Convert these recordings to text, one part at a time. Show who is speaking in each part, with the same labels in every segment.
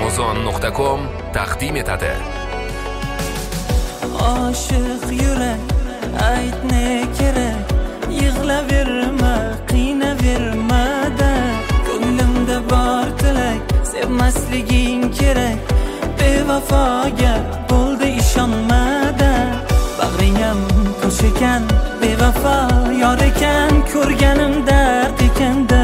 Speaker 1: Amazon.com taqdim etadi.
Speaker 2: Aşık yürek ayt ne gerek, yig'laverma, qiynaverma da. Ko'nglimda bor tilak, sevmasliging kerak. Bevafoga bo'ldi ishonmada. Bag'ringam tosh ekan, bevafo yor ekan, ko'rganim dard ekanda.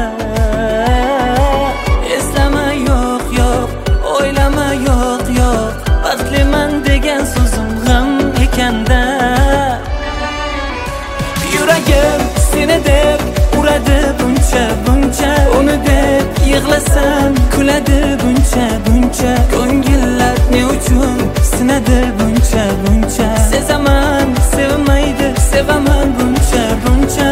Speaker 2: Eslama yo'q yo'q, o'ylama yo'q yo'q, baxtliman degan so'zim g'am ekanda. Yuragim seni deb uradi buncha buncha, uni deb yig'lasam kuladi buncha buncha. Ko'ngillar ne uchun sinadi buncha buncha. Sezaman sevmaydi, sevaman buncha buncha.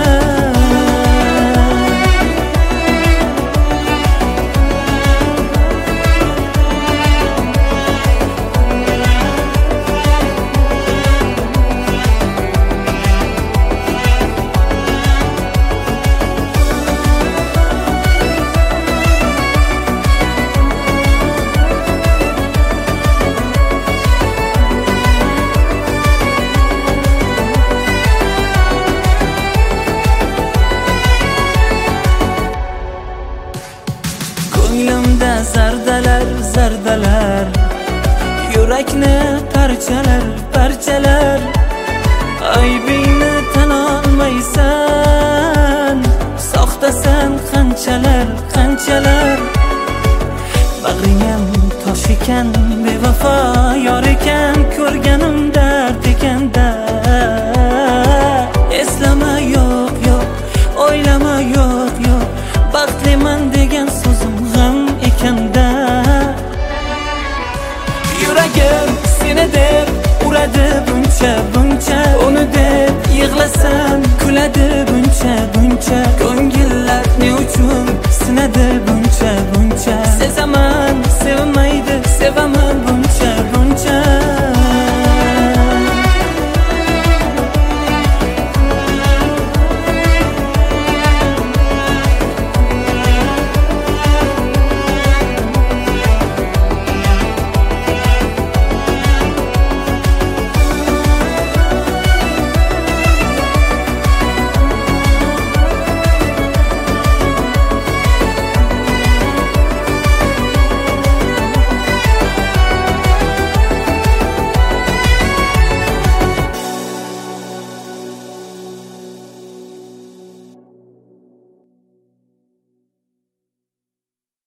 Speaker 2: Ko'nglimda zardalar zardalar, yurakni parchalar parchalar. Aybingni tan olmaysan, soxtasan qanchalar qanchalar. Bag'ringam tosh ekan, bevafo yor ekan, ko'rganim dard ekanda. Eslama yo'q yo'q, o'ylama yo'q yo'q, baxtliman degan so'zim g'am ekanda. Yuragim seni deb uradi buncha buncha, uni deb yig'lasam kuladi buncha buncha. Ko'ngillar ne uchun sinadi buncha buncha. Sezaman sevmaydi, sevaman buncha.